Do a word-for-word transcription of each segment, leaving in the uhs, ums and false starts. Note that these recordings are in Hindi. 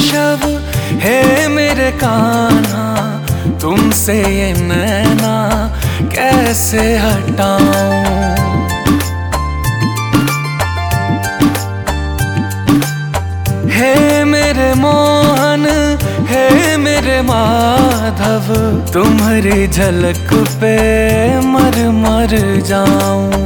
केशव, हे मेरे कान्हा, तुमसे ये नैना कैसे हटाऊं। हे मेरे मोहन, हे मेरे माधव, तुम्हारी झलक पे मर मर जाऊं।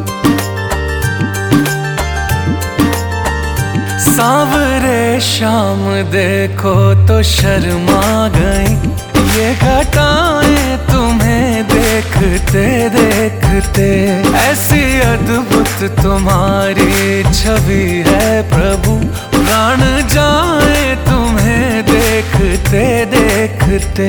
सांवरे शाम देखो तो शर्मा गई, ये घटाएं तुम्हें देखते देखते। ऐसी अद्भुत तुम्हारी छवि है प्रभु, प्राण जाए तुम्हें देखते देखते।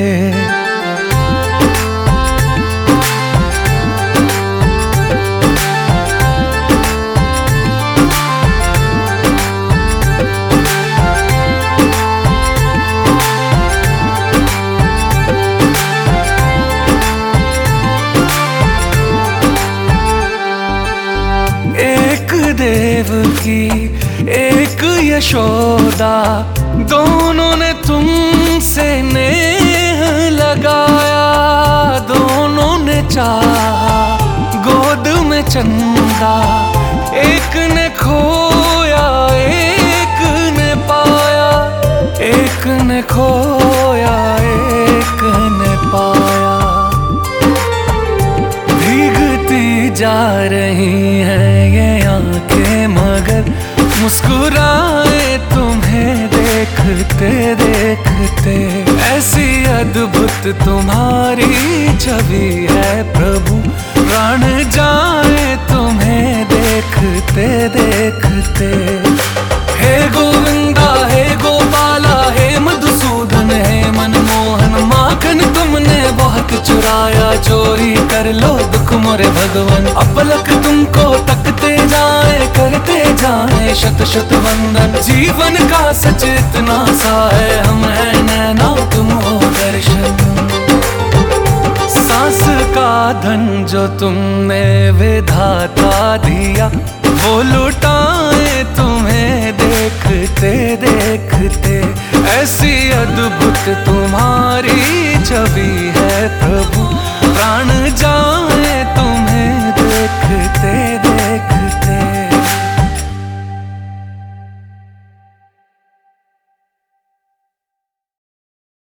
एक देव की एक यशोदा, दोनों ने तुमसे नेह लगाया। दोनों ने चाहा गोद में चंदा, एक ने खोया एक ने पाया। एक ने खोया एक ने पाया। भीगती जा रही हैं ये आंखें मगर मुस्कुराए तुम्हें देखते देखते। ऐसी अद्भुत तुम्हारी छवि है प्रभु, प्राण जाए तुम्हें देखते देखते। हे गोविंदा, हे गोपाला, हे मधुसूदन, हे मनमोहन, माखन तुमने बहुत चुराया। चोरी कर लो दुख मोरे भगवन, अपलक तुमको तकते जाए करते जाए शत शत वंदन। जीवन का सच इतना सा है, हम है नैना तुम हो दर्शन। सांस का धन जो तुमने विधाता दिया, वो लुटाए तुम्हें देखते देखते। ऐसी अद्भुत तुम्हारी छवि है प्रभु, प्राण जा